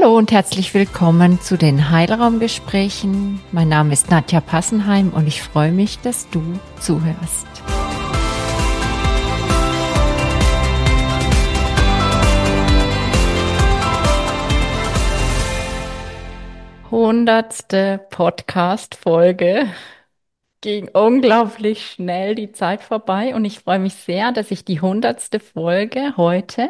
Hallo und herzlich willkommen zu den Heilraumgesprächen. Mein Name ist Nadja Passenheim und ich freue mich, dass du zuhörst. Hundertste Podcast-Folge. Ging unglaublich schnell die Zeit vorbei und ich freue mich sehr, dass ich die hundertste Folge heute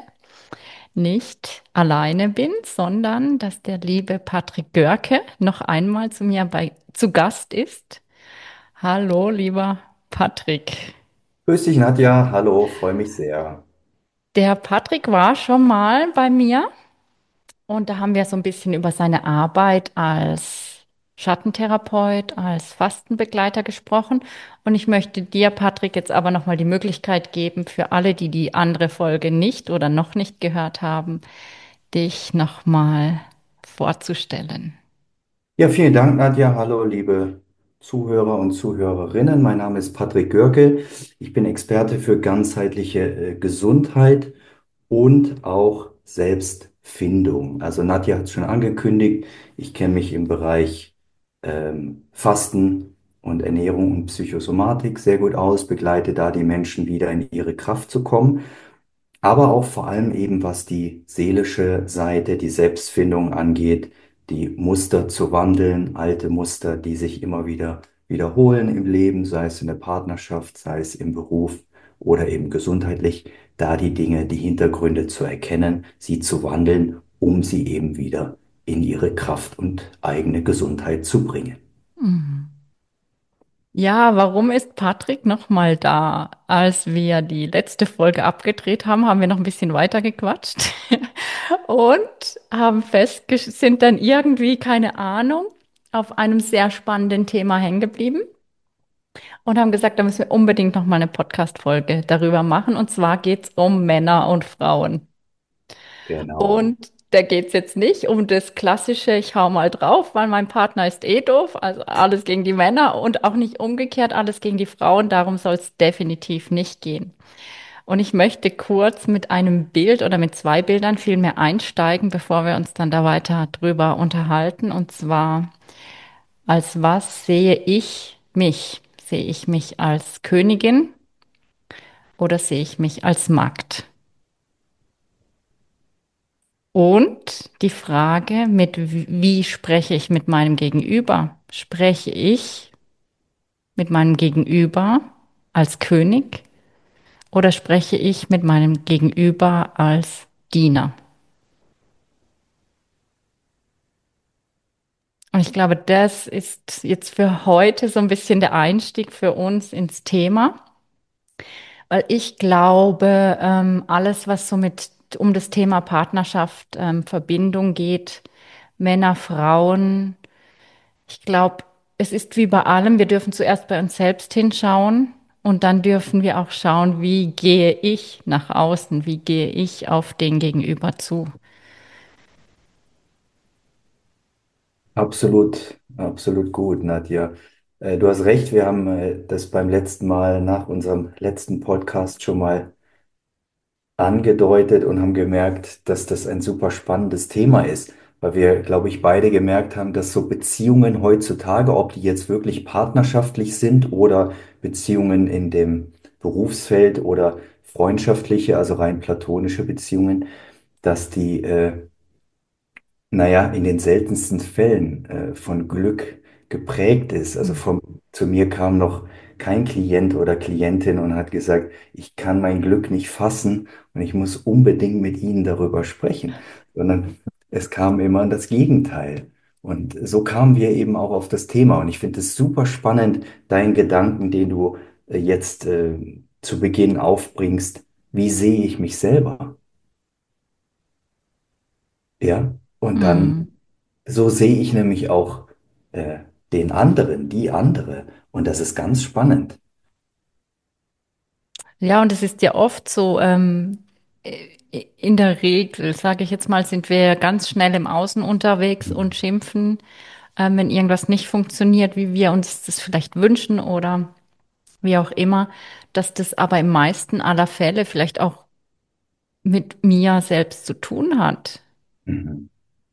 nicht alleine bin, sondern dass der liebe Patrick Görke noch einmal zu Gast ist. Hallo, lieber Patrick. Grüß dich, Nadja. Hallo, freue mich sehr. Der Patrick war schon mal bei mir und da haben wir so ein bisschen über seine Arbeit als Schattentherapeut, als Fastenbegleiter gesprochen. Und ich möchte dir, Patrick, jetzt aber nochmal die Möglichkeit geben, für alle, die die andere Folge nicht oder noch nicht gehört haben, dich nochmal vorzustellen. Ja, vielen Dank, Nadja. Hallo, liebe Zuhörer und Zuhörerinnen. Mein Name ist Patrick Görke. Ich bin Experte für ganzheitliche Gesundheit und auch Selbstfindung. Also Nadja hat es schon angekündigt. Ich kenne mich im Bereich Fasten und Ernährung und Psychosomatik sehr gut aus, begleite da die Menschen wieder in ihre Kraft zu kommen. Aber auch vor allem eben, was die seelische Seite, die Selbstfindung angeht, die Muster zu wandeln, alte Muster, die sich immer wieder wiederholen im Leben, sei es in der Partnerschaft, sei es im Beruf oder eben gesundheitlich, da die Dinge, die Hintergründe zu erkennen, sie zu wandeln, um sie eben wieder in ihre Kraft und eigene Gesundheit zu bringen. Mhm. Ja, warum ist Patrick nochmal da? Als wir die letzte Folge abgedreht haben, haben wir noch ein bisschen weiter gequatscht und sind dann irgendwie, keine Ahnung, auf einem sehr spannenden Thema hängen geblieben und haben gesagt, da müssen wir unbedingt nochmal eine Podcast-Folge darüber machen. Und zwar geht es um Männer und Frauen. Genau. Und da geht es jetzt nicht um das klassische, ich hau mal drauf, weil mein Partner ist eh doof, also alles gegen die Männer und auch nicht umgekehrt, alles gegen die Frauen. Darum soll es definitiv nicht gehen. Und ich möchte kurz mit einem Bild oder mit zwei Bildern vielmehr einsteigen, bevor wir uns dann da weiter drüber unterhalten. Und zwar, als was sehe ich mich? Sehe ich mich als Königin oder sehe ich mich als Magd? Und die Frage wie spreche ich mit meinem Gegenüber? Spreche ich mit meinem Gegenüber als König oder spreche ich mit meinem Gegenüber als Diener? Und ich glaube, das ist jetzt für heute so ein bisschen der Einstieg für uns ins Thema, weil ich glaube, alles, was so um das Thema Partnerschaft, Verbindung geht, Männer, Frauen, ich glaube, es ist wie bei allem, wir dürfen zuerst bei uns selbst hinschauen und dann dürfen wir auch schauen, wie gehe ich nach außen, wie gehe ich auf den Gegenüber zu. Absolut, absolut gut, Nadja. Du hast recht, wir haben das beim letzten Mal nach unserem letzten Podcast schon mal angedeutet und haben gemerkt, dass das ein super spannendes Thema ist, weil wir, glaube ich, beide gemerkt haben, dass so Beziehungen heutzutage, ob die jetzt wirklich partnerschaftlich sind oder Beziehungen in dem Berufsfeld oder freundschaftliche, also rein platonische Beziehungen, dass die naja, in den seltensten Fällen von Glück geprägt ist. Zu mir kam noch kein Klient oder Klientin und hat gesagt, ich kann mein Glück nicht fassen und ich muss unbedingt mit Ihnen darüber sprechen, sondern es kam immer das Gegenteil. Und so kamen wir eben auch auf das Thema. Und ich finde es super spannend, deinen Gedanken, den du jetzt zu Beginn aufbringst. Wie sehe ich mich selber? Ja, und Mm. dann so sehe ich nämlich auch äh, den anderen, die andere. Und das ist ganz spannend. Ja, und es ist ja oft so, in der Regel, sage ich jetzt mal, sind wir ganz schnell im Außen unterwegs und schimpfen, wenn irgendwas nicht funktioniert, wie wir uns das vielleicht wünschen oder wie auch immer, dass das aber im meisten aller Fälle vielleicht auch mit mir selbst zu tun hat. Mhm.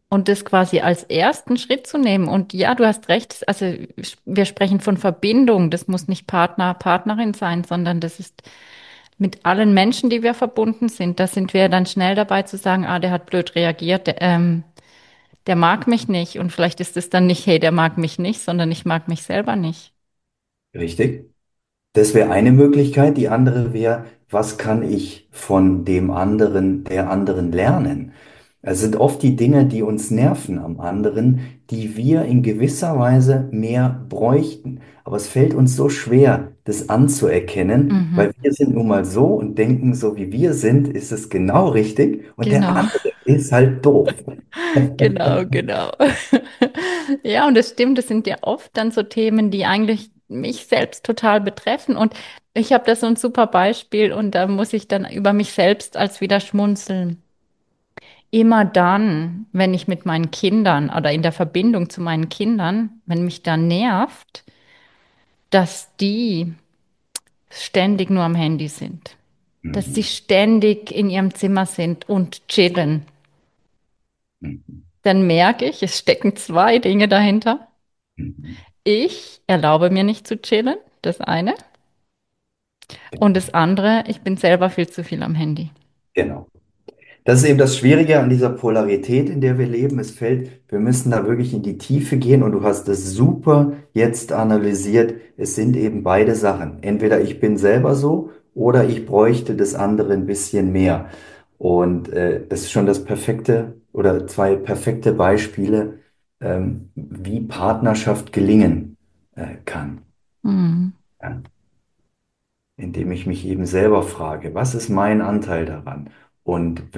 Und das quasi als ersten Schritt zu nehmen. Und ja, du hast recht, also wir sprechen von Verbindung. Das muss nicht Partner, Partnerin sein, sondern das ist mit allen Menschen, die wir verbunden sind. Da sind wir dann schnell dabei zu sagen, ah, der hat blöd reagiert, der mag mich nicht. Und vielleicht ist es dann nicht, hey, der mag mich nicht, sondern ich mag mich selber nicht. Richtig? Das wäre eine Möglichkeit. Die andere wäre, was kann ich von dem anderen, der anderen lernen? Es sind oft die Dinge, die uns nerven am anderen, die wir in gewisser Weise mehr bräuchten. Aber es fällt uns so schwer, das anzuerkennen, Mhm. weil wir sind nun mal so und denken, so wie wir sind, ist es genau richtig und der Genau. andere ist halt doof. Genau, genau. Ja, und das stimmt, das sind ja oft dann so Themen, die eigentlich mich selbst total betreffen. Und ich habe da so ein super Beispiel und da muss ich dann über mich selbst als wieder schmunzeln. Immer dann, wenn ich mit meinen Kindern oder in der Verbindung zu meinen Kindern, wenn mich da nervt, dass die ständig nur am Handy sind, dass sie Mhm. ständig in ihrem Zimmer sind und chillen, Mhm. dann merke ich, es stecken zwei Dinge dahinter. Mhm. Ich erlaube mir nicht zu chillen, das eine. Und das andere, ich bin selber viel zu viel am Handy. Genau. Das ist eben das Schwierige an dieser Polarität, in der wir leben. Es fällt, wir müssen da wirklich in die Tiefe gehen und du hast es super jetzt analysiert. Es sind eben beide Sachen. Entweder ich bin selber so oder ich bräuchte das andere ein bisschen mehr. Und das ist schon das perfekte oder zwei perfekte Beispiele, wie Partnerschaft gelingen kann. Hm. Ja, indem ich mich eben selber frage, was ist mein Anteil daran? Und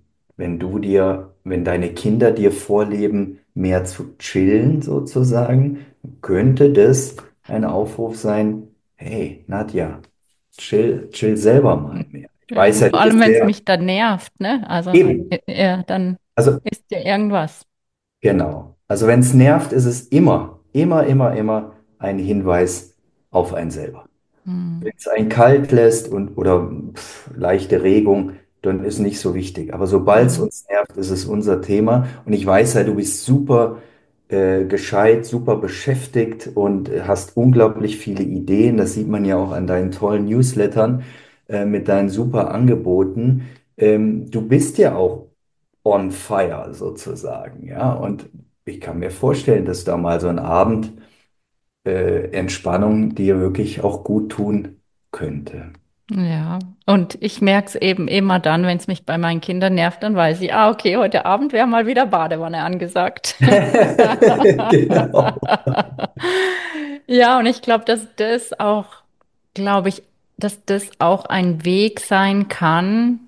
wenn deine Kinder dir vorleben, mehr zu chillen sozusagen, könnte das ein Aufruf sein, hey, Nadja, chill selber mal mehr. Ich Ja, weiß und ja, vor du allem, bist wenn es sehr mich dann nervt, ne? Also, eben. ja, dann Also ist ja irgendwas. genau. Also wenn es nervt, ist es immer ein Hinweis auf ein selber. Hm. Wenn es einen kalt lässt oder leichte Regung, dann ist nicht so wichtig. Aber sobald es Hm. uns nervt, ist es unser Thema. Und ich weiß ja, du bist super gescheit, super beschäftigt und hast unglaublich viele Ideen. Das sieht man ja auch an deinen tollen Newslettern mit deinen super Angeboten. Du bist ja auch on fire sozusagen, ja. Und ich kann mir vorstellen, dass da mal so ein Abend Entspannung dir wirklich auch gut tun könnte. Ja, und ich merke es eben immer dann, wenn es mich bei meinen Kindern nervt, dann weiß ich, ah, okay, heute Abend wäre mal wieder Badewanne angesagt. Genau. Ja, und ich glaube, glaube ich, dass das auch ein Weg sein kann,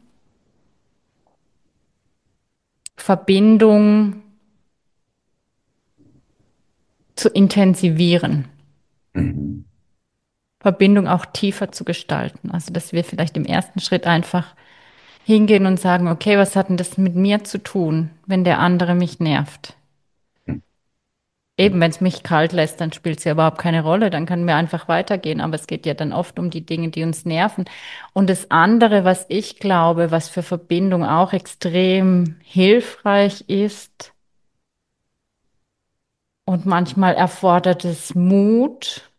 Verbindung zu intensivieren, Mhm. Verbindung auch tiefer zu gestalten. Also, dass wir vielleicht im ersten Schritt einfach hingehen und sagen, okay, was hat denn das mit mir zu tun, wenn der andere mich nervt? Eben, wenn es mich kalt lässt, dann spielt es ja überhaupt keine Rolle, dann können wir einfach weitergehen. Aber es geht ja dann oft um die Dinge, die uns nerven. Und das andere, was ich glaube, was für Verbindung auch extrem hilfreich ist und manchmal erfordert es Mut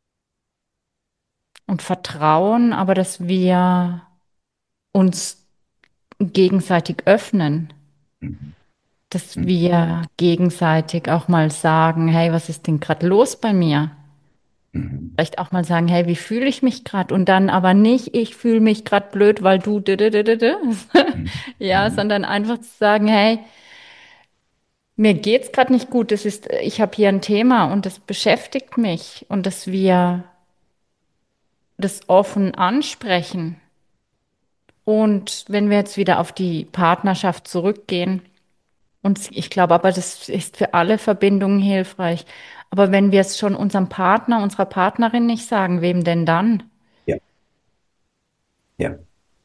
und Vertrauen, aber dass wir uns gegenseitig öffnen, Mhm. dass Mhm. wir gegenseitig auch mal sagen, hey, was ist denn gerade los bei mir? Mhm. Vielleicht auch mal sagen, hey, wie fühle ich mich gerade? Und dann aber nicht, ich fühle mich gerade blöd, weil du, Mhm. ja, Mhm. sondern einfach zu sagen, hey, mir geht's gerade nicht gut. Ich habe hier ein Thema und das beschäftigt mich und dass wir das offen ansprechen. Und wenn wir jetzt wieder auf die Partnerschaft zurückgehen, und ich glaube aber, das ist für alle Verbindungen hilfreich. Aber wenn wir es schon unserem Partner, unserer Partnerin nicht sagen, wem denn dann? Ja, ja,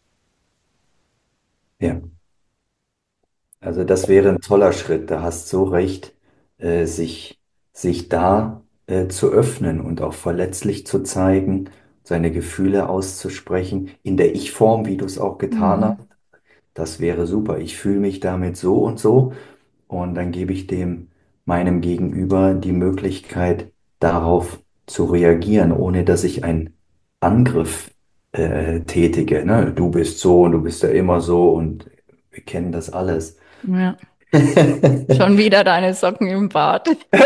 ja. Also das wäre ein toller Schritt. Da hast du recht, äh, sich, sich da zu öffnen und auch verletzlich zu zeigen, seine Gefühle auszusprechen, in der Ich-Form, wie du es auch getan hast. Mhm. Das wäre super. Ich fühle mich damit so und so. und dann gebe ich meinem Gegenüber die Möglichkeit, darauf zu reagieren, ohne dass ich einen Angriff tätige. Ne? Du bist so und du bist ja immer so und wir kennen das alles. Ja. Schon wieder deine Socken im Bad.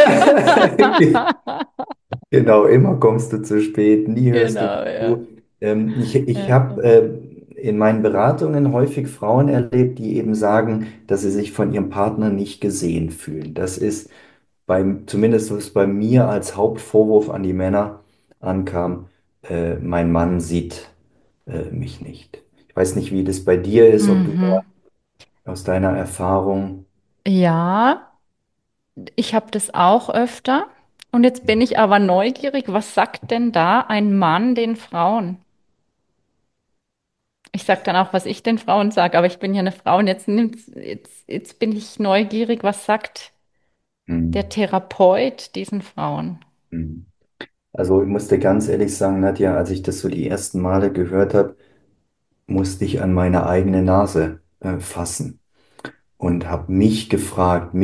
Genau, immer kommst du zu spät, nie hörst du Genau, ja. zu. Ich Ja. habe in meinen Beratungen häufig Frauen erlebt, die eben sagen, dass sie sich von ihrem Partner nicht gesehen fühlen. Das ist zumindest was bei mir als Hauptvorwurf an die Männer ankam, mein Mann sieht mich nicht. Ich weiß nicht, wie das bei dir ist, ob du Mhm. aus deiner Erfahrung. Ja, ich habe das auch öfter. Und jetzt bin ich aber neugierig, was sagt denn da ein Mann den Frauen? Ich sage dann auch, was ich den Frauen sage, aber ich bin ja eine Frau und jetzt bin ich neugierig, was sagt der Hm, Therapeut diesen Frauen? hm. Also ich musste ganz ehrlich sagen, Nadja, als ich das so die ersten Male gehört habe, musste ich an meine eigene Nase fassen und habe mich gefragt,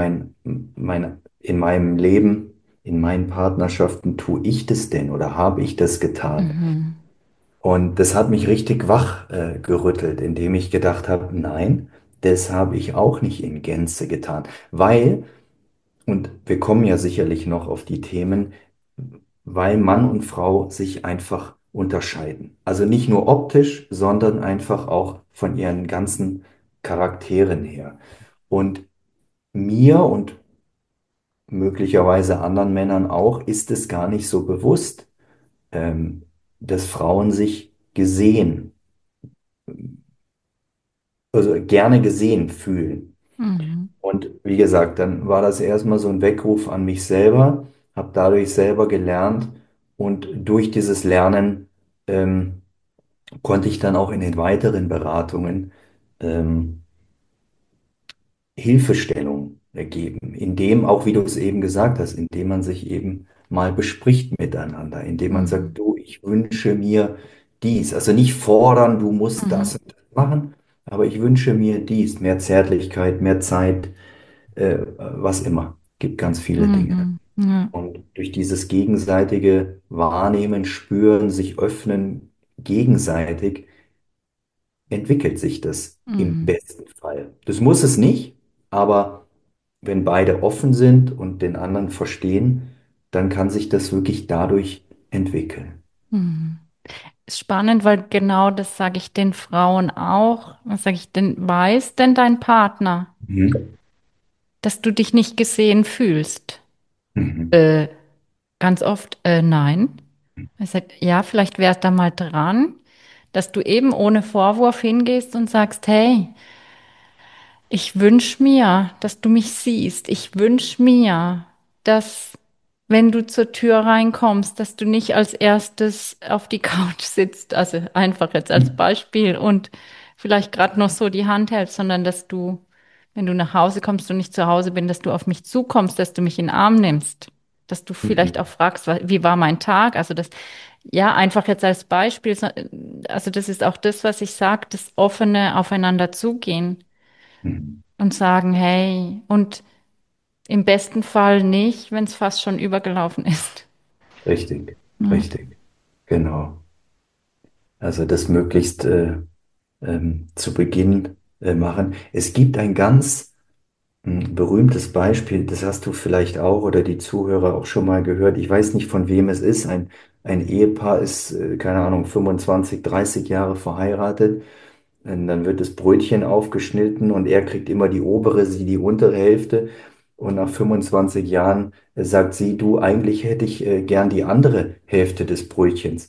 in meinem Leben, in meinen Partnerschaften, tue ich das denn oder habe ich das getan? Mhm. Und das hat mich richtig wach gerüttelt, indem ich gedacht habe, nein, das habe ich auch nicht in Gänze getan. Weil, und wir kommen ja sicherlich noch auf die Themen, weil Mann und Frau sich einfach unterscheiden. Also nicht nur optisch, sondern einfach auch von ihren ganzen Charakteren her. Und mir und möglicherweise anderen Männern auch ist es gar nicht so bewusst, ähm, dass Frauen sich also gerne gesehen fühlen. Mhm. Und wie gesagt, dann war das erstmal so ein Weckruf an mich selber, habe dadurch selber gelernt und durch dieses Lernen konnte ich dann auch in den weiteren Beratungen ähm, Hilfestellung geben, indem, auch wie du es eben gesagt hast, indem man sich eben mal bespricht miteinander, indem man Mhm. sagt, du, ich wünsche mir dies. Also nicht fordern, du musst Mhm. das und das machen, aber ich wünsche mir dies, mehr Zärtlichkeit, mehr Zeit, was immer. Gibt ganz viele Dinge. Mhm. Ja. Und durch dieses gegenseitige Wahrnehmen, Spüren, sich öffnen, gegenseitig, entwickelt sich das im Mhm. besten Fall. Das muss es nicht, aber wenn beide offen sind und den anderen verstehen, dann kann sich das wirklich dadurch entwickeln. Mhm. Ist spannend, weil genau das sage ich den Frauen auch. Was sage ich denn? Weiß denn dein Partner, Mhm. dass du dich nicht gesehen fühlst? Mhm. Äh, Ganz oft, nein. Er sagt, ja, vielleicht wäre da mal dran, dass du eben ohne Vorwurf hingehst und sagst, hey, ich wünsche mir, dass du mich siehst. Ich wünsche mir, dass, wenn du zur Tür reinkommst, dass du nicht als erstes auf die Couch sitzt, also einfach jetzt als Beispiel und vielleicht gerade noch so die Hand hältst, sondern dass du, wenn du nach Hause kommst und nicht zu Hause bin, dass du auf mich zukommst, dass du mich in den Arm nimmst, dass du vielleicht Mhm. auch fragst, wie war mein Tag? Also das, ja, einfach jetzt als Beispiel, also das ist auch das, was ich sage, das offene Aufeinander zugehen Mhm. und sagen, hey, und im besten Fall nicht, wenn es fast schon übergelaufen ist. Richtig, Ja. richtig, genau. Also das möglichst zu Beginn machen. Es gibt ein ganz berühmtes Beispiel, das hast du vielleicht auch oder die Zuhörer auch schon mal gehört. Ich weiß nicht, von wem es ist. Ein Ehepaar ist, keine Ahnung, 25, 30 Jahre verheiratet. Und dann wird das Brötchen aufgeschnitten und er kriegt immer die obere, sie die untere Hälfte. Und nach 25 Jahren sagt sie, du, eigentlich hätte ich gern die andere Hälfte des Brötchens.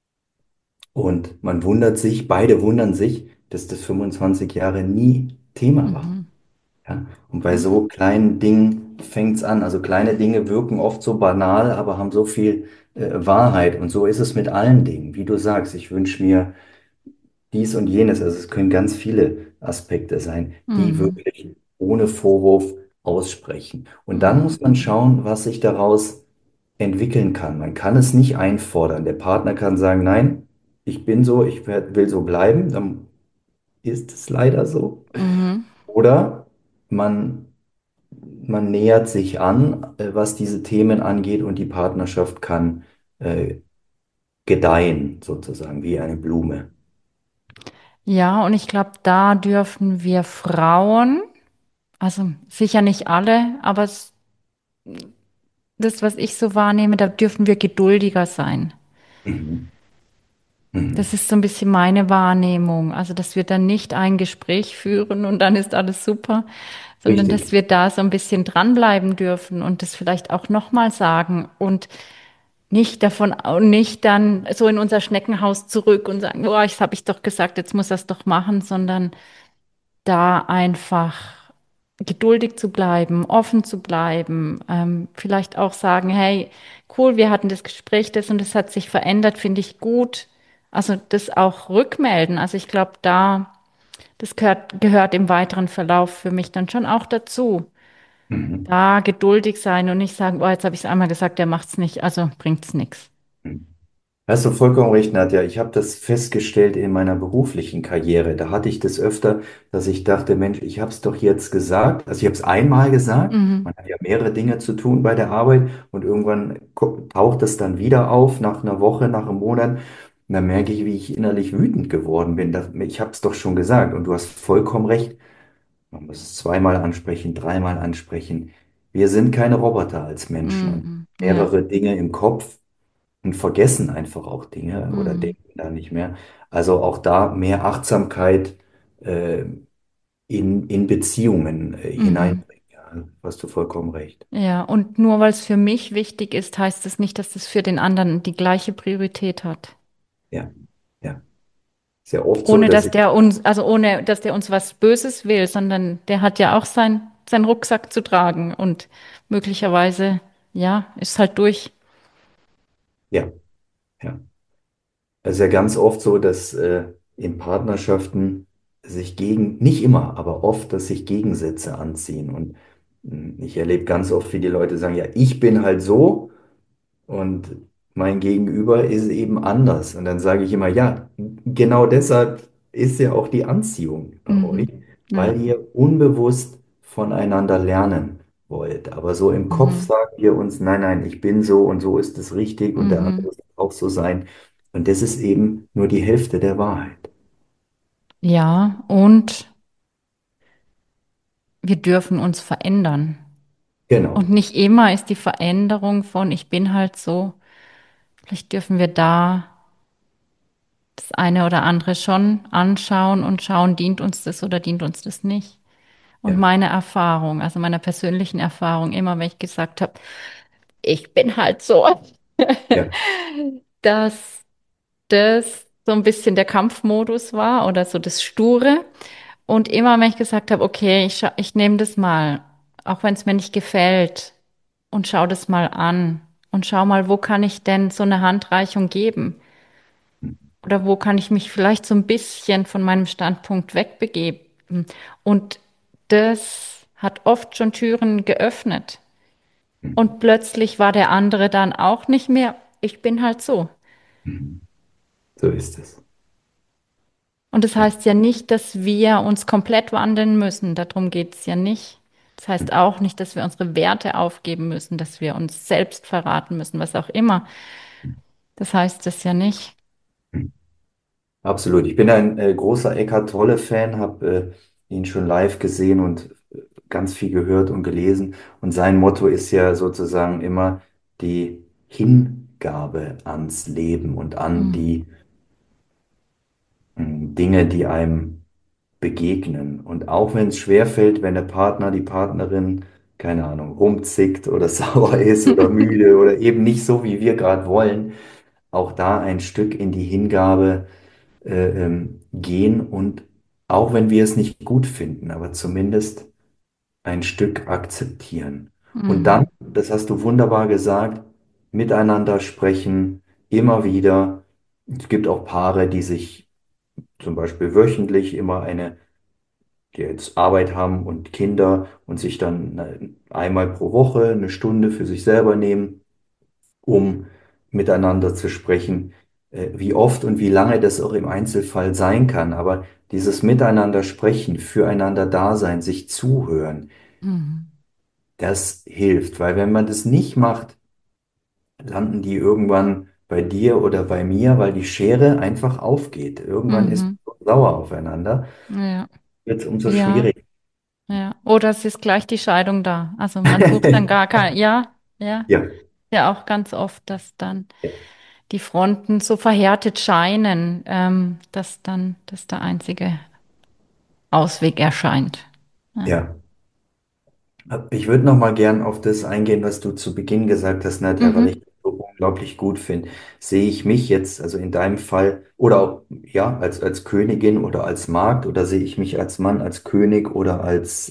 Und man wundert sich, beide wundern sich, dass das 25 Jahre nie Thema war. Mhm. Ja? Und bei Ja. so kleinen Dingen fängt es an. Also kleine Dinge wirken oft so banal, aber haben so viel Wahrheit. Und so ist es mit allen Dingen. Wie du sagst, ich wünsche mir dies und jenes. Also es können ganz viele Aspekte sein, die Mhm. wirklich ohne Vorwurf aussprechen. Und dann Mhm. muss man schauen, was sich daraus entwickeln kann. Man kann es nicht einfordern. Der Partner kann sagen, nein, ich bin so, will so bleiben. Dann ist es leider so. Mhm. Oder man man nähert sich an, was diese Themen angeht und die Partnerschaft kann äh, gedeihen, sozusagen, wie eine Blume. Ja, und ich glaube, da dürfen wir Frauen, also sicher nicht alle, aber das, was ich so wahrnehme, da dürfen wir geduldiger sein. Mhm. Das Mhm. ist so ein bisschen meine Wahrnehmung. Also, dass wir dann nicht ein Gespräch führen und dann ist alles super, sondern dass Richtig. wir da so ein bisschen dranbleiben dürfen und das vielleicht auch nochmal sagen und nicht dann so in unser Schneckenhaus zurück und sagen, boah, das habe ich doch gesagt, jetzt muss er es doch machen, sondern da einfach geduldig zu bleiben, offen zu bleiben, vielleicht auch sagen, hey, cool, wir hatten das Gespräch, das und das hat sich verändert, finde ich gut. Also das auch rückmelden. Also ich glaube, das gehört im weiteren Verlauf für mich dann schon auch dazu. Mhm. Da geduldig sein und nicht sagen, oh, jetzt habe ich es einmal gesagt, der macht's nicht, also bringt's nichts. Mhm. Hast du vollkommen recht, Nadja. Ich habe das festgestellt in meiner beruflichen Karriere. Da hatte ich das öfter, dass ich dachte, Mensch, ich habe es doch jetzt gesagt. Also ich habe es einmal gesagt. Mhm. Man hat ja mehrere Dinge zu tun bei der Arbeit und irgendwann taucht es dann wieder auf, nach einer Woche, nach einem Monat. Und dann merke ich, wie ich innerlich wütend geworden bin. Ich habe es doch schon gesagt und du hast vollkommen recht. Man muss es zweimal ansprechen, dreimal ansprechen. Wir sind keine Roboter als Menschen und Mhm. Ja. mehrere Dinge im Kopf und vergessen einfach auch Dinge oder Mhm. denken da nicht mehr. Also auch da mehr Achtsamkeit äh, in Beziehungen Mhm. hineinbringen. Ja, hast du vollkommen recht. Ja, und nur weil es für mich wichtig ist, heißt es nicht, dass es für den anderen die gleiche Priorität hat. Ja, ja. Ist ja oft so, Ohne dass dass ich, der uns, also ohne dass der uns was Böses will, sondern der hat ja auch seinen Rucksack zu tragen und möglicherweise, ja, ist halt durch. ja, ja. Es ist ja ganz oft so, dass in Partnerschaften sich nicht immer, aber oft, dass sich Gegensätze anziehen. Und ich erlebe ganz oft, wie die Leute sagen, ja, ich bin halt so. Und mein Gegenüber ist eben anders. Und dann sage ich immer, ja, genau deshalb ist ja auch die Anziehung bei euch, Mhm. Ja. weil ihr unbewusst voneinander lernen wollt. Aber so im Kopf Mhm. sagen wir uns, nein, nein, ich bin so und so ist es richtig und der Mhm. andere soll auch so sein. Und das ist eben nur die Hälfte der Wahrheit. Ja, und wir dürfen uns verändern. Und Genau. nicht immer ist die Veränderung von ich bin halt so. Vielleicht dürfen wir da das eine oder andere schon anschauen und schauen, dient uns das oder dient uns das nicht. Und Ja, meine Erfahrung, also meiner persönlichen Erfahrung, immer wenn ich gesagt habe, ich bin halt so, ja. dass das so ein bisschen der Kampfmodus war oder so das Sture. Und immer wenn ich gesagt habe, okay, ich nehme das mal, auch wenn es mir nicht gefällt, und schau das mal an und schau mal, wo kann ich denn so eine Handreichung geben? Oder wo kann ich mich vielleicht so ein bisschen von meinem Standpunkt wegbegeben? Und das hat oft schon Türen geöffnet. Und plötzlich war der andere dann auch nicht mehr, ich bin halt so. Mhm. So ist es. Und das Ja. heißt ja nicht, dass wir uns komplett wandeln müssen. Darum geht es ja nicht. Das heißt auch nicht, dass wir unsere Werte aufgeben müssen, dass wir uns selbst verraten müssen, was auch immer. Das heißt das ja nicht. Absolut. Ich bin ein großer Eckhart Tolle-Fan, habe ihn schon live gesehen und ganz viel gehört und gelesen. Und sein Motto ist ja sozusagen immer die Hingabe ans Leben und an Mhm. die Dinge, die einem begegnen. Und auch wenn es schwerfällt, wenn der Partner, die Partnerin, keine Ahnung, rumzickt oder sauer ist oder müde oder eben nicht so, wie wir gerade wollen, auch da ein Stück in die Hingabe gehen und auch wenn wir es nicht gut finden, aber zumindest ein Stück akzeptieren. Und dann, Mhm. das hast du wunderbar gesagt, miteinander sprechen, immer wieder. Es gibt auch Paare, die sich zum Beispiel wöchentlich immer die jetzt Arbeit haben und Kinder und sich dann einmal pro Woche eine Stunde für sich selber nehmen, um miteinander zu sprechen, wie oft und wie lange das auch im Einzelfall sein kann. Aber dieses Miteinander sprechen, füreinander da sein, sich zuhören, Mhm. das hilft, weil wenn man das nicht macht, landen die irgendwann bei dir oder bei mir, weil die Schere einfach aufgeht. Irgendwann ist Mhm. man so sauer aufeinander, Ja, wird es umso ja, schwieriger. ja. Oder es ist gleich die Scheidung da. Also man sucht dann gar kein, ja, ja, Ja, ja auch ganz oft, dass dann die Fronten so verhärtet scheinen, dass dann das der einzige Ausweg erscheint. Ja. ja. Ich würde noch mal gern auf das eingehen, was du zu Beginn gesagt hast, Nadja, weil ich Mhm. das so unglaublich gut finde. Sehe ich mich jetzt, also in deinem Fall, oder auch, ja, als Königin oder als Magd, oder sehe ich mich als Mann, als König oder als,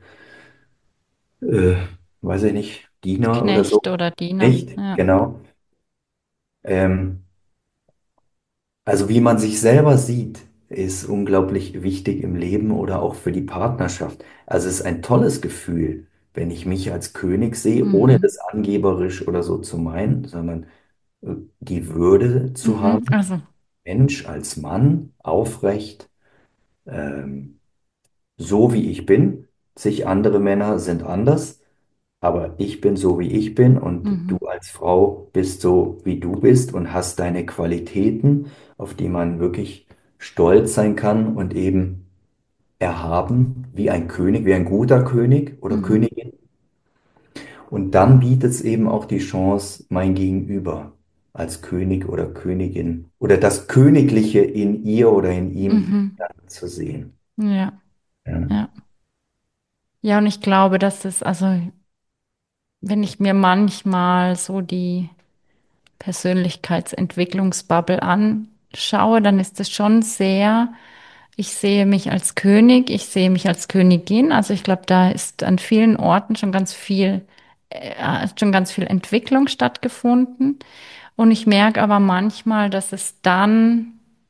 äh, weiß ich nicht, Diener oder so? Knecht oder Diener. Echt? Ja. Genau. Ähm, Also wie man sich selber sieht, ist unglaublich wichtig im Leben oder auch für die Partnerschaft. Also es ist ein tolles Gefühl, wenn ich mich als König sehe, ohne Mhm. das angeberisch oder so zu meinen, sondern die Würde zu Mhm. haben, Also. Mensch als Mann, aufrecht, ähm, so wie ich bin. Sich andere Männer sind anders, aber ich bin so, wie ich bin und du Mhm. als Frau bist so, wie du bist und hast deine Qualitäten, auf die man wirklich stolz sein kann und eben erhaben, wie ein König, wie ein guter König oder Mhm. Königin. Und dann bietet es eben auch die Chance, mein Gegenüber als König oder Königin oder das Königliche in ihr oder in ihm Mhm. zu sehen. Ja. Ja. Ja. Ja, und ich glaube, dass es, also, wenn ich mir manchmal so die Persönlichkeitsentwicklungsbubble anschaue, dann ist es schon sehr, ich sehe mich als König, ich sehe mich als Königin. Also ich glaube, da ist an vielen Orten schon ganz viel Entwicklung stattgefunden. Und ich merke aber manchmal, dass es dann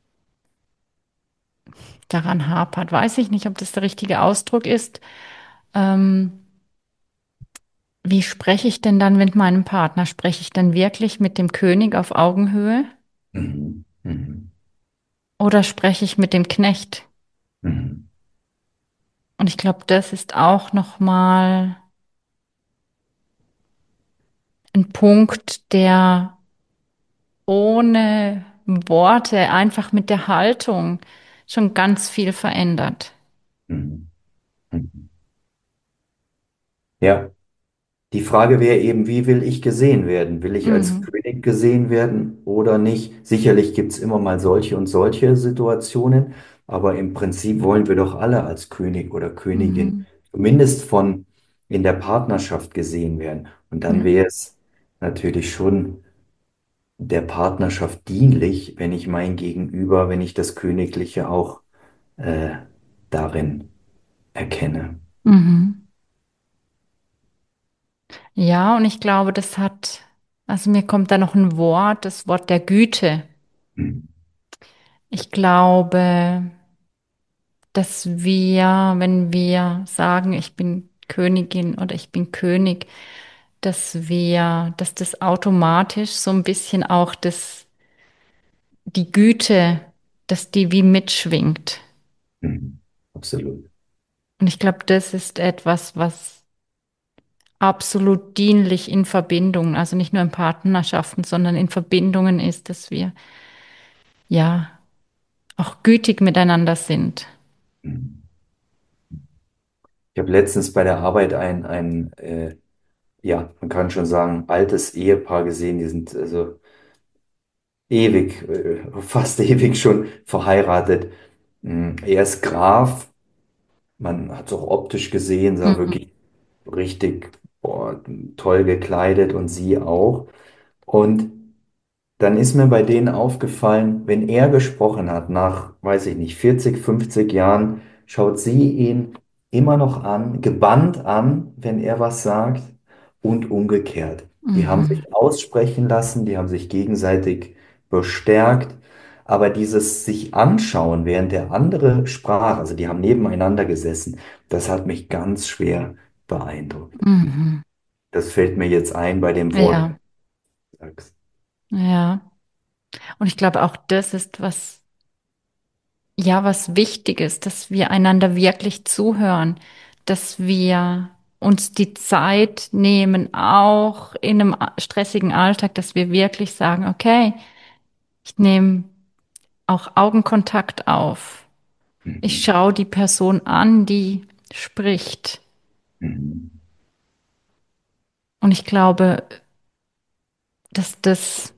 daran hapert. Weiß ich nicht, ob das der richtige Ausdruck ist. Ähm, Wie spreche ich denn dann mit meinem Partner? Spreche ich dann wirklich mit dem König auf Augenhöhe Mhm. Mhm. oder spreche ich mit dem Knecht? Mhm. Und ich glaube, das ist auch noch mal ein Punkt, der ohne Worte, einfach mit der Haltung schon ganz viel verändert. Mhm. Mhm. Ja. Die Frage wäre eben, wie will ich gesehen werden? Will ich als Mhm. König gesehen werden oder nicht? Sicherlich gibt es immer mal solche und solche Situationen, aber im Prinzip wollen wir doch alle als König oder Königin Mhm. zumindest von in der Partnerschaft gesehen werden. Und dann Ja. wäre es natürlich schon der Partnerschaft dienlich, wenn ich mein Gegenüber, wenn ich das Königliche auch äh, darin erkenne. Mhm. Ja, und ich glaube, also mir kommt da noch ein Wort, das Wort der Güte. Mhm. Ich glaube, dass wir, wenn wir sagen, ich bin Königin oder ich bin König, dass das automatisch so ein bisschen auch die Güte, dass die wie mitschwingt. Mhm. Absolut. Und ich glaube, das ist etwas, was absolut dienlich in Verbindungen, also nicht nur in Partnerschaften, sondern in Verbindungen ist, dass wir ja auch gütig miteinander sind. Mhm. Ich habe letztens bei der Arbeit ja, man kann schon sagen, altes Ehepaar gesehen. Die sind also ewig, fast ewig schon verheiratet. Er ist Graf. Man hat es auch optisch gesehen, sah Mhm. wirklich richtig, boah, toll gekleidet und sie auch. Und dann ist mir bei denen aufgefallen, wenn er gesprochen hat, nach, weiß ich nicht, 40, 50 Jahren, schaut sie ihn immer noch an, gebannt an, wenn er was sagt und umgekehrt. Die haben Mhm. sich aussprechen lassen, die haben sich gegenseitig bestärkt, aber dieses sich anschauen, während der andere sprach, also die haben nebeneinander gesessen, das hat mich ganz schwer beeindruckt. Mhm. Das fällt mir jetzt ein bei dem Wort. Ja, ja. Und ich glaube, auch das ist ja, was Wichtiges, dass wir einander wirklich zuhören, dass wir uns die Zeit nehmen, auch in einem stressigen Alltag, dass wir wirklich sagen, okay, ich nehme auch Augenkontakt auf. Ich Mhm. schaue die Person an, die spricht. Mhm. Und ich glaube, dass das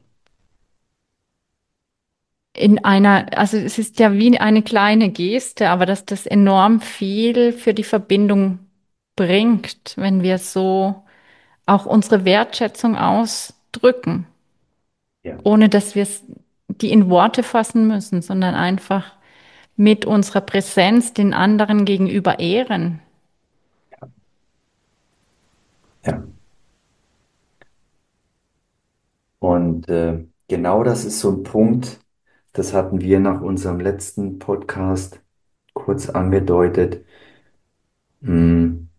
in einer, also es ist ja wie eine kleine Geste, aber dass das enorm viel für die Verbindung bringt, wenn wir so auch unsere Wertschätzung ausdrücken, Ja, ohne dass wir es die in Worte fassen müssen, sondern einfach mit unserer Präsenz den anderen gegenüber ehren. ja. Und genau das ist so ein Punkt, das hatten wir nach unserem letzten Podcast kurz angedeutet. Mm,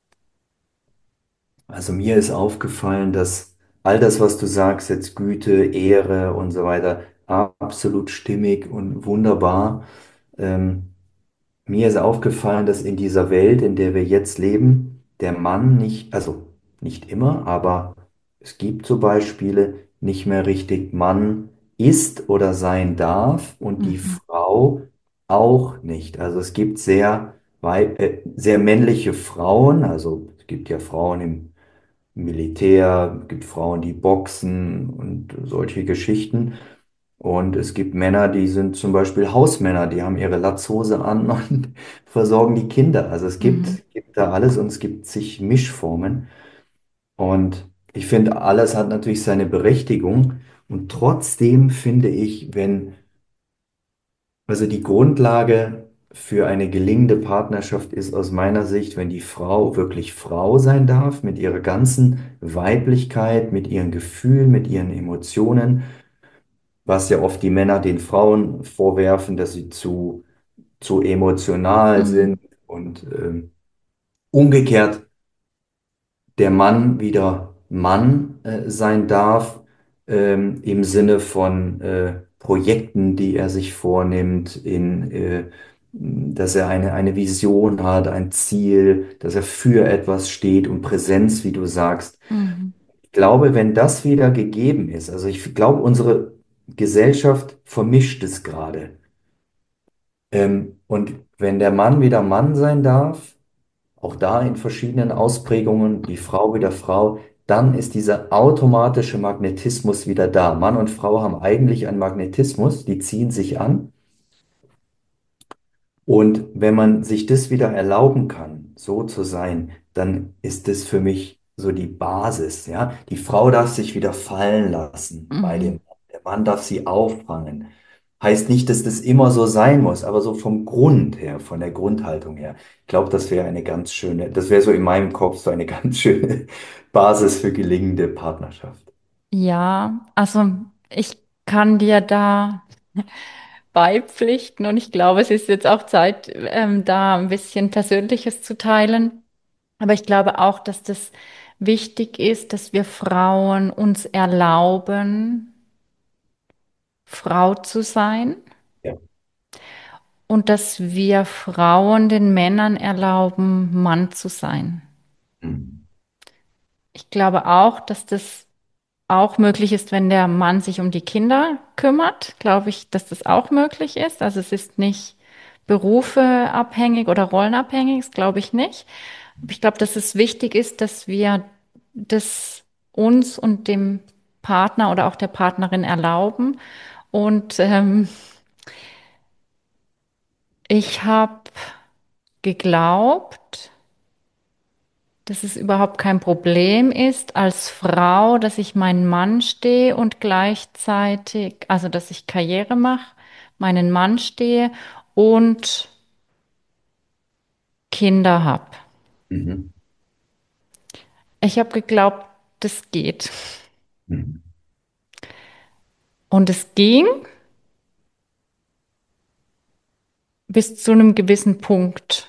Also mir ist aufgefallen, dass all das, was du sagst, jetzt Güte, Ehre und so weiter, absolut stimmig und wunderbar. Ähm, Mir ist aufgefallen, dass in dieser Welt, in der wir jetzt leben, der Mann nicht, also nicht immer, aber es gibt so Beispiele, nicht mehr richtig Mann ist oder sein darf und die Mhm. Frau auch nicht. Also es gibt sehr männliche Frauen, also es gibt ja Frauen im Militär, es gibt Frauen, die boxen und solche Geschichten. Und es gibt Männer, die sind zum Beispiel Hausmänner, die haben ihre Latzhose an und versorgen die Kinder. Also es Mhm. gibt da alles und es gibt zig Mischformen. Und ich finde, alles hat natürlich seine Berechtigung. Und trotzdem finde ich, also die Grundlage für eine gelingende Partnerschaft ist aus meiner Sicht, wenn die Frau wirklich Frau sein darf, mit ihrer ganzen Weiblichkeit, mit ihren Gefühlen, mit ihren Emotionen, was ja oft die Männer den Frauen vorwerfen, dass sie zu emotional Mhm. sind und umgekehrt der Mann wieder Mann sein darf, im Sinne von Projekten, die er sich vornimmt, dass er eine Vision hat, ein Ziel, dass er für etwas steht und Präsenz, wie du sagst. Mhm. Ich glaube, wenn das wieder gegeben ist, also ich glaube, unsere Gesellschaft vermischt es gerade. Und wenn der Mann wieder Mann sein darf, auch da in verschiedenen Ausprägungen, die Frau wieder Frau, dann ist dieser automatische Magnetismus wieder da. Mann und Frau haben eigentlich einen Magnetismus, die ziehen sich an. Und wenn man sich das wieder erlauben kann, so zu sein, dann ist das für mich so die Basis, ja. Die Frau darf sich wieder fallen lassen bei dem Mhm. Mann. Der Mann darf sie auffangen. Heißt nicht, dass das immer so sein muss, aber so vom Grund her, von der Grundhaltung her. Ich glaube, das wäre so in meinem Kopf so eine ganz schöne Basis für gelingende Partnerschaft. Ja, also ich kann dir da beipflichten und ich glaube, es ist jetzt auch Zeit, da ein bisschen Persönliches zu teilen. Aber ich glaube auch, dass das wichtig ist, dass wir Frauen uns erlauben, Frau zu sein Ja. und dass wir Frauen den Männern erlauben, Mann zu sein. Mhm. Ich glaube auch, dass das auch möglich ist, wenn der Mann sich um die Kinder kümmert, glaube ich, dass das auch möglich ist. Also es ist nicht berufeabhängig oder rollenabhängig, das glaube ich nicht. Aber ich glaube, dass es wichtig ist, dass wir das uns und dem Partner oder auch der Partnerin erlauben. Und ich habe geglaubt, dass es überhaupt kein Problem ist als Frau, dass ich meinen Mann stehe und gleichzeitig, also dass ich Karriere mache, meinen Mann stehe und Kinder habe. Mhm. Ich habe geglaubt, das geht. Mhm. Und es ging bis zu einem gewissen Punkt.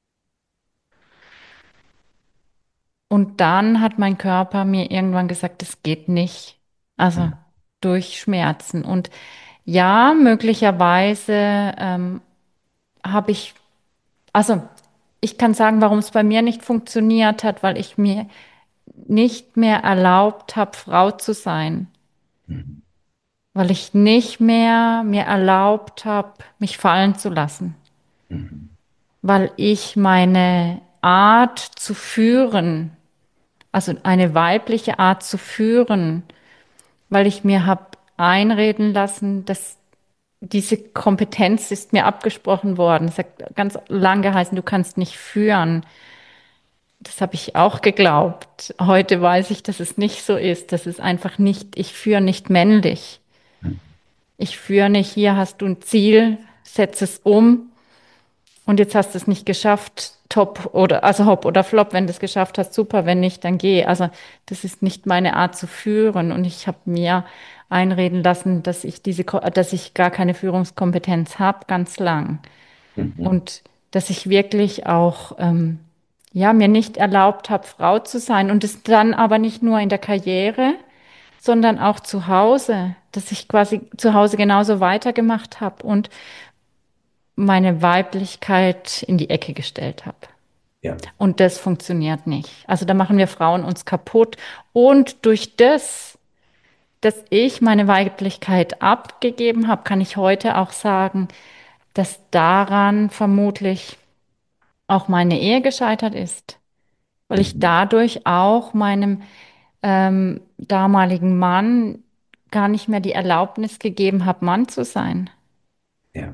Und dann hat mein Körper mir irgendwann gesagt, das geht nicht. Also Mhm. durch Schmerzen. Und ja, möglicherweise habe ich, also ich kann sagen, warum es bei mir nicht funktioniert hat, weil ich mir nicht mehr erlaubt habe, Frau zu sein, Mhm. weil ich nicht mehr mir erlaubt habe, mich fallen zu lassen, Mhm. weil ich meine Art zu führen, also eine weibliche Art zu führen, weil ich mir habe einreden lassen, dass diese Kompetenz ist mir abgesprochen worden. Es hat ganz lang geheißen, du kannst nicht führen. Das habe ich auch geglaubt. Heute weiß ich, dass es nicht so ist. Das ist einfach nicht, ich führe nicht männlich. Ich führe nicht, hier hast du ein Ziel, setz es um und jetzt hast du es nicht geschafft, top oder, also hopp oder flop. Wenn du es geschafft hast, super, wenn nicht, dann geh. Also das ist nicht meine Art zu führen und ich habe mir einreden lassen, dass ich dass ich gar keine Führungskompetenz habe, ganz lang. Mhm. Und dass ich wirklich auch ja mir nicht erlaubt habe, Frau zu sein und es dann aber nicht nur in der Karriere, sondern auch zu Hause, dass ich quasi zu Hause genauso weitergemacht habe und meine Weiblichkeit in die Ecke gestellt habe. Ja. Und das funktioniert nicht. Also da machen wir Frauen uns kaputt. Und durch das, dass ich meine Weiblichkeit abgegeben habe, kann ich heute auch sagen, dass daran vermutlich auch meine Ehe gescheitert ist, weil ich Mhm. dadurch auch meinem damaligen Mann gar nicht mehr die Erlaubnis gegeben habe, Mann zu sein. Ja.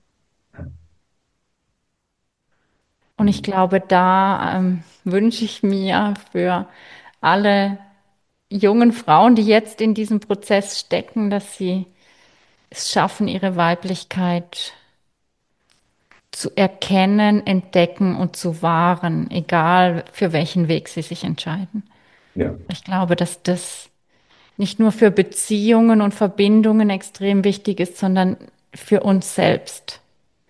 Und ich Mhm. glaube, da wünsche ich mir für alle jungen Frauen, die jetzt in diesem Prozess stecken, dass sie es schaffen, ihre Weiblichkeit zu erkennen, entdecken und zu wahren, egal für welchen Weg sie sich entscheiden. Ja, Ich glaube, dass das nicht nur für Beziehungen und Verbindungen extrem wichtig ist, sondern für uns selbst.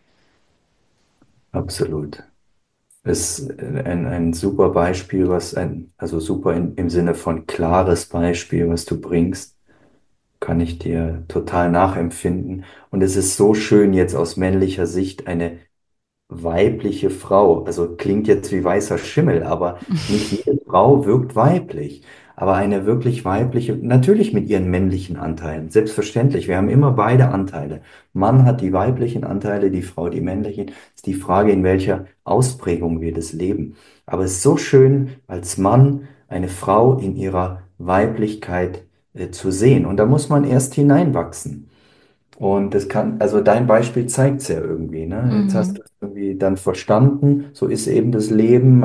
absolut. Das ist ein super Beispiel, also super im Sinne von klares Beispiel, was du bringst, kann ich dir total nachempfinden. Und es ist so schön, jetzt aus männlicher Sicht eine weibliche Frau. Also klingt jetzt wie weißer Schimmel, aber nicht jede Frau wirkt weiblich. Aber eine wirklich weibliche, natürlich mit ihren männlichen Anteilen. Selbstverständlich, wir haben immer beide Anteile. Mann hat die weiblichen Anteile, die Frau die männlichen. Ist die Frage, in welcher Ausprägung wir das leben. Aber es ist so schön, als Mann eine Frau in ihrer Weiblichkeit zu sehen. Und da muss man erst hineinwachsen. Und das kann, also dein Beispiel zeigt es ja irgendwie, ne? Jetzt hast Mhm, du es irgendwie dann verstanden, so ist eben das Leben,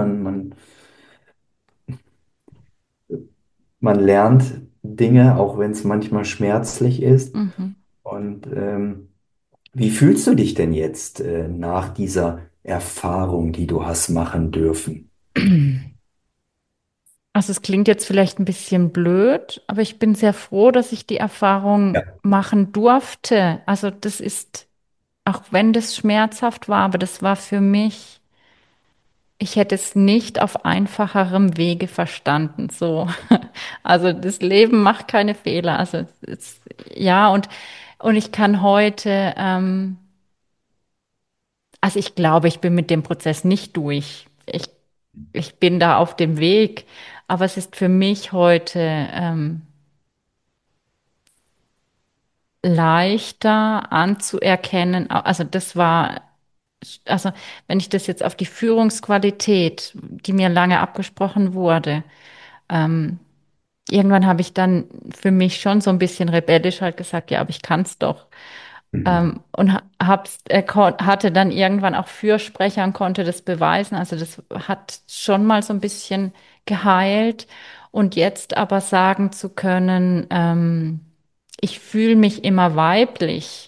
man lernt Dinge, auch wenn es manchmal schmerzlich ist. mhm. Und wie fühlst du dich denn jetzt nach dieser Erfahrung, die du hast machen dürfen? Also es klingt jetzt vielleicht ein bisschen blöd, aber ich bin sehr froh, dass ich die Erfahrung Ja. machen durfte. Also das ist, auch wenn das schmerzhaft war, aber das war für mich, ich hätte es nicht auf einfacherem Wege verstanden. So, also das Leben macht keine Fehler. Also ja, und ich kann heute, also ich glaube, ich bin mit dem Prozess nicht durch. Ich bin da auf dem Weg, aber es ist für mich heute leichter anzuerkennen. Also das war, also wenn ich das jetzt auf die Führungsqualität, die mir lange abgesprochen wurde, ähm, irgendwann habe ich dann für mich schon so ein bisschen rebellisch halt gesagt, ja, aber ich kann es doch. Mhm. Und hatte dann irgendwann auch Fürsprecher und konnte das beweisen. Also das hat schon mal so ein bisschen geheilt. Und jetzt aber sagen zu können, ich fühle mich immer weiblich,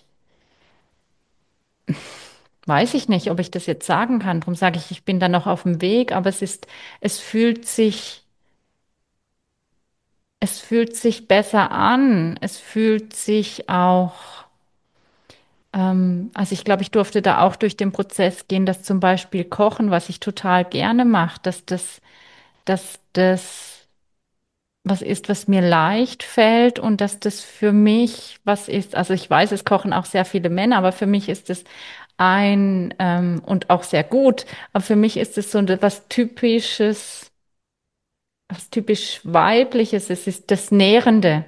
weiß ich nicht, ob ich das jetzt sagen kann. Darum sage ich, ich bin da noch auf dem Weg, aber es es fühlt sich besser an. Es fühlt sich auch also ich glaube, ich durfte da auch durch den Prozess gehen, dass zum Beispiel Kochen, was ich total gerne mache, dass das was ist, was mir leicht fällt und dass das für mich was ist. Also ich weiß, es kochen auch sehr viele Männer, aber für mich ist es und auch sehr gut. Aber für mich ist es so was Typisches, was typisch Weibliches. Es ist das Nährende.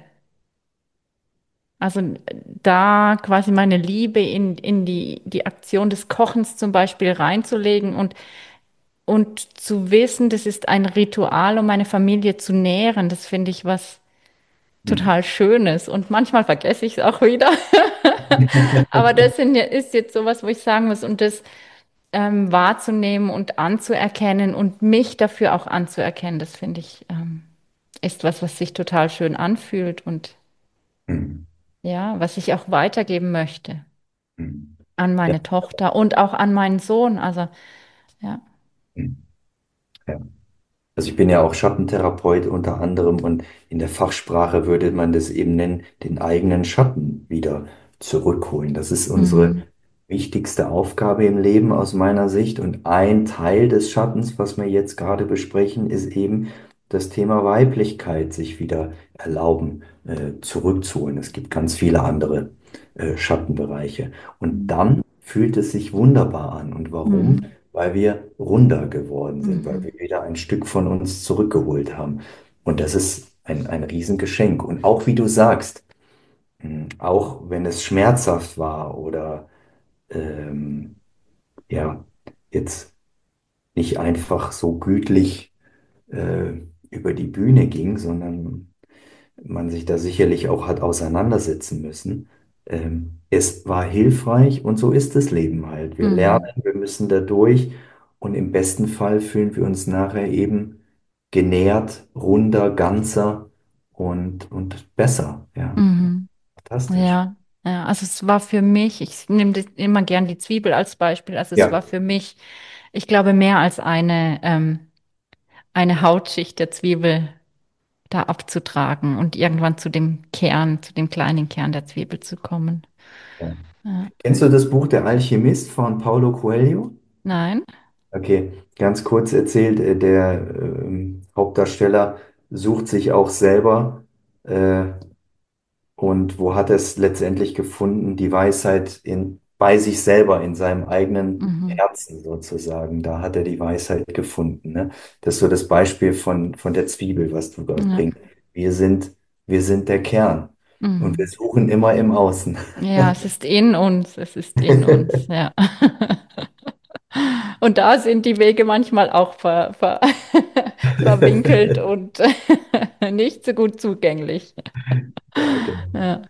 Also da quasi meine Liebe in die Aktion des Kochens zum Beispiel reinzulegen und zu wissen, das ist ein Ritual, um meine Familie zu nähren. Das finde ich was Hm. total Schönes. Und manchmal vergesse ich es auch wieder. Aber ist jetzt sowas, wo ich sagen muss, und das wahrzunehmen und anzuerkennen und mich dafür auch anzuerkennen, das finde ich, ist was, was sich total schön anfühlt und Hm. ja, was ich auch weitergeben möchte Hm. an Ja. meine Tochter und auch an meinen Sohn. Also, ja. Hm. Ja. Also ich bin ja auch Schattentherapeut unter anderem und in der Fachsprache würde man das eben nennen, den eigenen Schatten wieder zurückholen. Das ist unsere Mhm. wichtigste Aufgabe im Leben aus meiner Sicht. Und ein Teil des Schattens, was wir jetzt gerade besprechen, ist eben das Thema Weiblichkeit, sich wieder erlauben, zurückzuholen. Es gibt ganz viele andere Schattenbereiche. Und dann fühlt es sich wunderbar an. Und warum? Mhm. Weil wir runder geworden sind, weil Mhm. wir wieder ein Stück von uns zurückgeholt haben. Und das ist ein Riesengeschenk. Und auch wie du sagst, auch wenn es schmerzhaft war oder ähm, ja, jetzt nicht einfach so gütlich äh, über die Bühne ging, sondern man sich da sicherlich auch hat auseinandersetzen müssen. Es war hilfreich und so ist das Leben halt. Wir lernen, Mhm. wir müssen da durch und im besten Fall fühlen wir uns nachher eben genährt, runder, ganzer und besser. Ja, Mhm. fantastisch. Ja, ja, also es war für mich, ich nehme immer gern die Zwiebel als Beispiel, also es war Ja, für mich, ich glaube, mehr als eine Hautschicht der Zwiebel da abzutragen und irgendwann zu dem Kern, zu dem kleinen Kern der Zwiebel zu kommen. ja. Ja. Kennst du das Buch Der Alchemist von Paulo Coelho? Nein? Okay, ganz kurz erzählt, der Hauptdarsteller sucht sich auch selber und wo hat er es letztendlich gefunden? Die Weisheit bei sich selber, in seinem eigenen Mhm. Herzen sozusagen. Da hat er die Weisheit gefunden. Ne? Das ist so das Beispiel von der Zwiebel, was du dort Ja. bringst. Wir sind, wir sind der Kern und wir Mhm. suchen immer im Außen. Ja, es ist in uns, es ist in uns, ja. Und da sind die Wege manchmal auch verwinkelt und nicht so gut zugänglich. Ja, genau. Ja.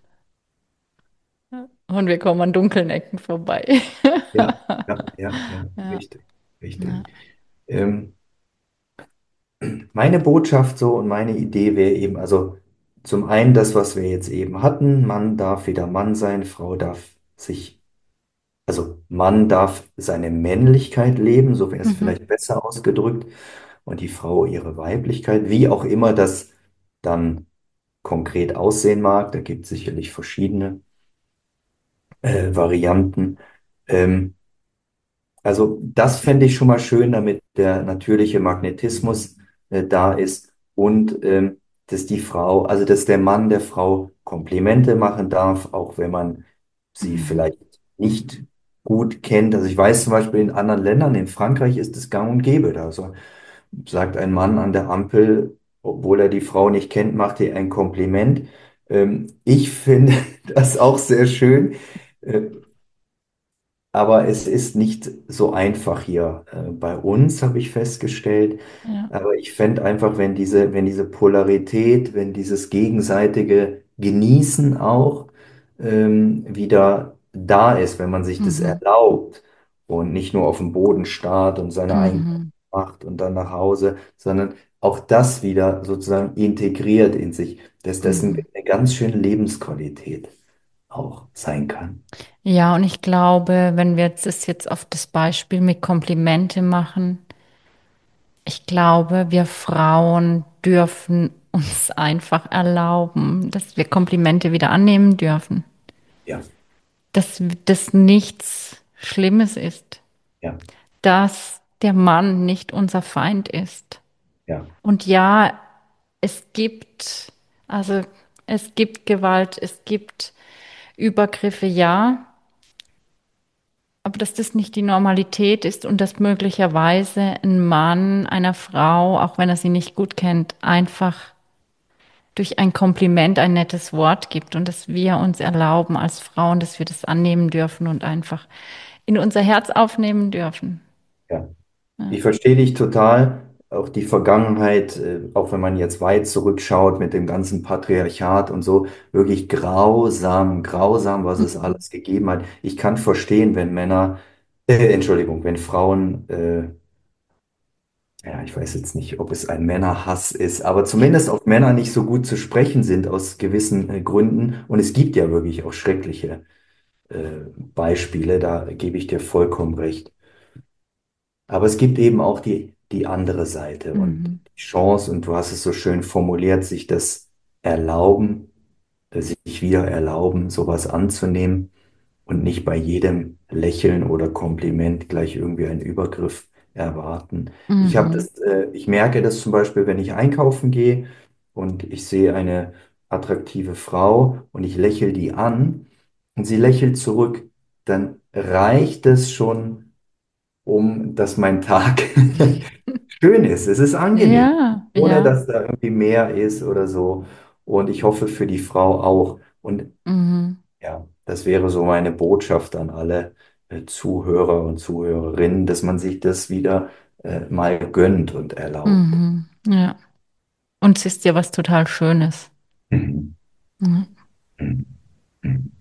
Und wir kommen an dunklen Ecken vorbei. Ja, ja, ja, ja, Ja, richtig, richtig. ja. Ähm, Meine Botschaft so und meine Idee wäre eben, also zum einen das, was wir jetzt eben hatten, Mann darf wieder Mann sein, Frau darf sich, also Mann darf seine Männlichkeit leben, so wäre es Mhm. vielleicht besser ausgedrückt, und die Frau ihre Weiblichkeit, wie auch immer das dann konkret aussehen mag, da gibt es sicherlich verschiedene Varianten. Ähm, Also das fände ich schon mal schön, damit der natürliche Magnetismus da ist und dass die Frau, also dass der Mann der Frau Komplimente machen darf, auch wenn man sie Mhm. vielleicht nicht gut kennt. Also ich weiß zum Beispiel in anderen Ländern, in Frankreich ist es gang und gäbe. Da so sagt ein Mann an der Ampel, obwohl er die Frau nicht kennt, macht ihr ein Kompliment. Ich finde das auch sehr schön. Äh, aber es ist nicht so einfach hier bei uns, habe ich festgestellt. Ja. Aber ich fände einfach, wenn diese Polarität, wenn dieses gegenseitige Genießen auch wieder da ist, wenn man sich das Mhm. erlaubt und nicht nur auf dem Boden starrt und seine Einkäufe Mhm. macht und dann nach Hause, sondern auch das wieder sozusagen integriert in sich, dass das Mhm. eine ganz schöne Lebensqualität auch sein kann. Ja, und ich glaube, wenn wir jetzt das jetzt auf das Beispiel mit Komplimente machen, ich glaube, wir Frauen dürfen uns einfach erlauben, dass wir Komplimente wieder annehmen dürfen, Ja, dass das nichts Schlimmes ist, ja, dass der Mann nicht unser Feind ist. ja. Und ja, es gibt, also es gibt Gewalt, es gibt Übergriffe, ja, aber dass das nicht die Normalität ist und dass möglicherweise ein Mann einer Frau, auch wenn er sie nicht gut kennt, einfach durch ein Kompliment ein nettes Wort gibt und dass wir uns erlauben als Frauen, dass wir das annehmen dürfen und einfach in unser Herz aufnehmen dürfen. Ja. Ja. Ich verstehe dich total. Auch die Vergangenheit, auch wenn man jetzt weit zurückschaut mit dem ganzen Patriarchat und so, wirklich grausam, grausam, was es Mhm. alles gegeben hat. Ich kann verstehen, wenn Entschuldigung, wenn Frauen, ja, ich weiß jetzt nicht, ob es ein Männerhass ist, aber zumindest auf Männer nicht so gut zu sprechen sind aus gewissen Gründen. Und es gibt ja wirklich auch schreckliche Beispiele, da gebe ich dir vollkommen recht. Aber es gibt eben auch die andere Seite und Mhm. die Chance, und du hast es so schön formuliert, sich das erlauben, sich wieder erlauben, sowas anzunehmen und nicht bei jedem Lächeln oder Kompliment gleich irgendwie einen Übergriff erwarten. Mhm. Ich merke das zum Beispiel, wenn ich einkaufen gehe und ich sehe eine attraktive Frau und ich lächle die an und sie lächelt zurück, dann reicht es schon, dass mein Tag schön ist. Es ist angenehm, Ja, ohne ja. dass da irgendwie mehr ist oder so. Und ich hoffe für die Frau auch. Und Mhm. ja, das wäre so meine Botschaft an alle Zuhörer und Zuhörerinnen, dass man sich das wieder mal gönnt und erlaubt. Mhm. Ja. Und es ist ja was total Schönes. Mhm. Mhm. Mhm. Mhm.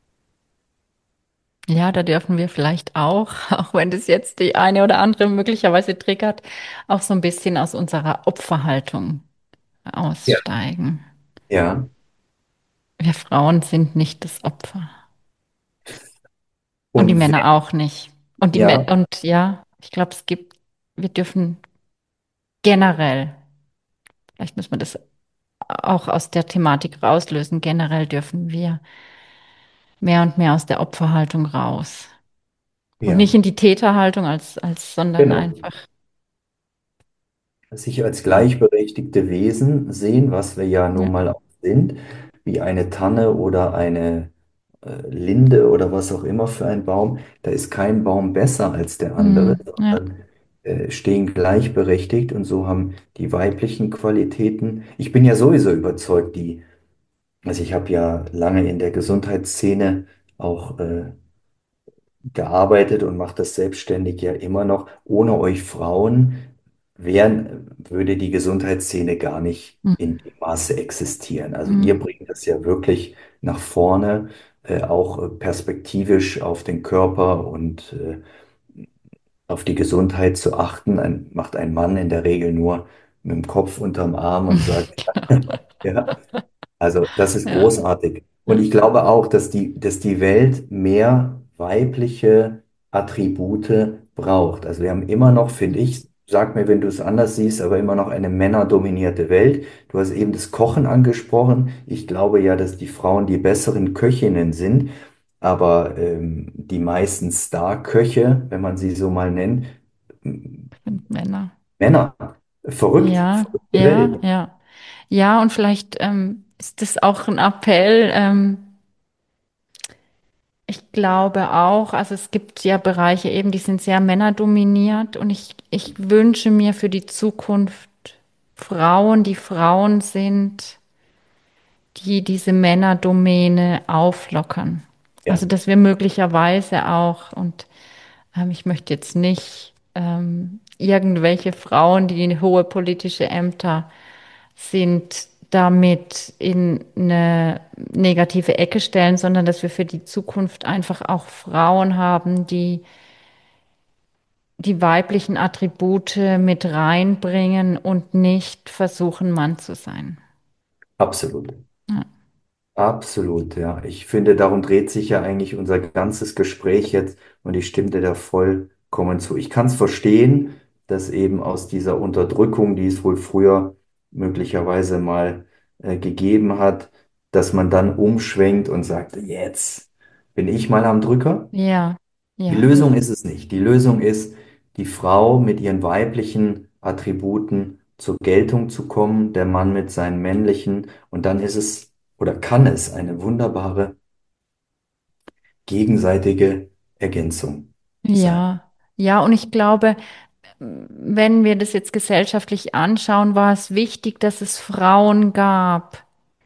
Ja, da dürfen wir vielleicht auch, auch wenn das jetzt die eine oder andere möglicherweise triggert, auch so ein bisschen aus unserer Opferhaltung Ja. aussteigen. Ja. Wir Frauen sind nicht das Opfer. Und die Und Männer auch nicht. Und ja, und ja, ich glaube, wir dürfen generell, vielleicht muss man das auch aus der Thematik rauslösen, generell dürfen wir mehr und mehr aus der Opferhaltung raus. Und ja, nicht in die Täterhaltung sondern genau. einfach, Sich als gleichberechtigte Wesen sehen, was wir ja nun ja, mal auch sind, wie eine Tanne oder eine Linde oder was auch immer für ein Baum. Da ist kein Baum besser als der andere, ja, sondern stehen gleichberechtigt und so haben die weiblichen Qualitäten. Ich bin ja sowieso überzeugt, also ich habe ja lange in der Gesundheitsszene auch gearbeitet und mache das selbstständig ja immer noch. Ohne euch Frauen würde die Gesundheitsszene gar nicht mm, in dem Maße existieren. Also ihr mm, bringt das ja wirklich nach vorne, auch perspektivisch auf den Körper und auf die Gesundheit zu achten. Macht ein Mann in der Regel nur mit dem Kopf unterm Arm und sagt, ja, also das ist ja, großartig. Und ja, ich glaube auch, dass die Welt mehr weibliche Attribute braucht. Also wir haben immer noch, finde ich, sag mir, wenn du es anders siehst, aber immer noch eine männerdominierte Welt. Du hast eben das Kochen angesprochen. Ich glaube ja, dass die Frauen die besseren Köchinnen sind, aber die meisten Star-Köche, wenn man sie so mal nennt, sind Männer. Männer, Ja, verrückte ja, Welt. ja. Ja, und vielleicht ist das auch ein Appell. Ich glaube auch, also es gibt ja Bereiche eben, die sind sehr männerdominiert und ich wünsche mir für die Zukunft Frauen, die Frauen sind, die diese Männerdomäne auflockern. Ja, Also dass wir möglicherweise auch, und ich möchte jetzt nicht irgendwelche Frauen, die in hohe politische Ämter sind, damit in eine negative Ecke stellen, sondern dass wir für die Zukunft einfach auch Frauen haben, die die weiblichen Attribute mit reinbringen und nicht versuchen, Mann zu sein. absolut. Ja, Absolut, ja. Ich finde, darum dreht sich ja eigentlich unser ganzes Gespräch jetzt und ich stimme dir da vollkommen zu. Ich kann es verstehen, dass eben aus dieser Unterdrückung, die es wohl früher möglicherweise mal gegeben hat, dass man dann umschwenkt und sagt, jetzt bin ich mal am Drücker. ja, Die ja, Lösung ist es nicht. Die Lösung ist, die Frau mit ihren weiblichen Attributen zur Geltung zu kommen, der Mann mit seinen männlichen. Und dann ist es oder kann es eine wunderbare gegenseitige Ergänzung. sein. Ja, ja, und ich glaube, wenn wir das jetzt gesellschaftlich anschauen, war es wichtig, dass es Frauen gab,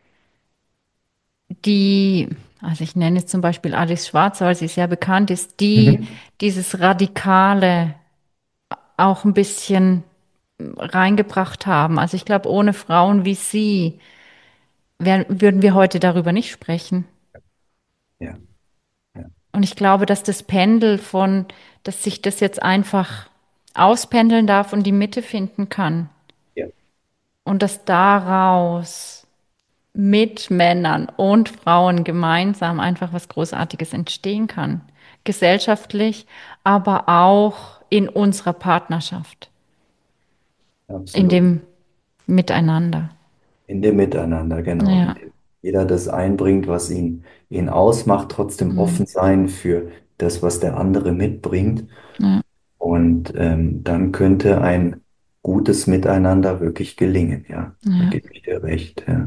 die, also ich nenne jetzt zum Beispiel Alice Schwarzer, weil sie sehr bekannt ist, die Mhm. dieses Radikale auch ein bisschen reingebracht haben. Also ich glaube, ohne Frauen wie sie würden wir heute darüber nicht sprechen. Ja, ja, Und ich glaube, dass das Pendel von, dass sich das jetzt einfach auspendeln darf und die Mitte finden kann. ja, Und dass daraus mit Männern und Frauen gemeinsam einfach was Großartiges entstehen kann. Gesellschaftlich, aber auch in unserer Partnerschaft, in absolut. dem Miteinander. In dem Miteinander, genau. In Ja, dem jeder das einbringt, was ihn ausmacht, trotzdem mm, offen sein für das, was der andere mitbringt. ja, Und dann könnte ein gutes Miteinander wirklich gelingen, ja. Da ja. gebe ich dir recht, ja.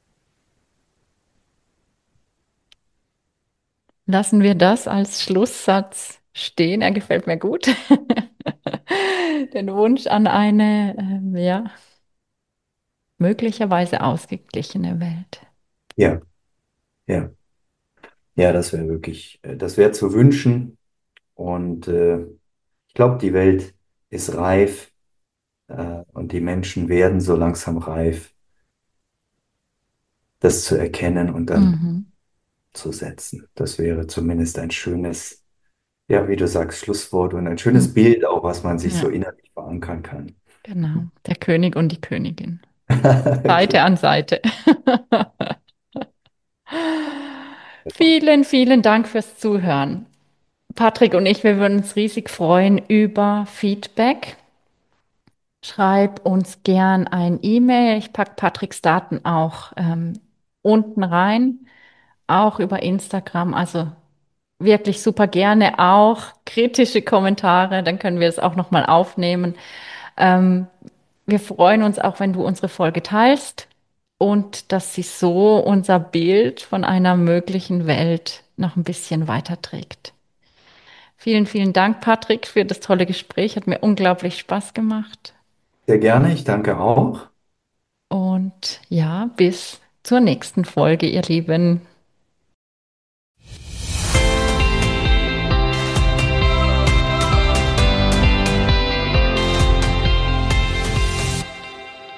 Lassen wir das als Schlusssatz stehen. Er gefällt mir gut. Den Wunsch an eine, ja, möglicherweise ausgeglichene Welt. Ja, ja, ja, das wäre wirklich, das wäre zu wünschen. Und ich glaube, die Welt ist reif, und die Menschen werden so langsam reif, das zu erkennen und dann Mhm. zu setzen. Das wäre zumindest ein schönes, ja, wie du sagst, Schlusswort und ein schönes Mhm. Bild auch, was man sich so Ja, innerlich verankern kann. genau. Der König und die Königin. Seite Okay. an Seite. Vielen, vielen Dank fürs Zuhören. Patrick und ich, wir würden uns riesig freuen über Feedback. Schreib uns gern ein E-Mail. Ich packe Patricks Daten auch unten rein, auch über Instagram. Also wirklich super gerne auch kritische Kommentare, dann können wir es auch nochmal aufnehmen. Ähm, Wir freuen uns auch, wenn du unsere Folge teilst und dass sie so unser Bild von einer möglichen Welt noch ein bisschen weiterträgt. Vielen, vielen Dank, Patrick, für das tolle Gespräch. Hat mir unglaublich Spaß gemacht. Sehr gerne, ich danke auch. Und ja, bis zur nächsten Folge, ihr Lieben.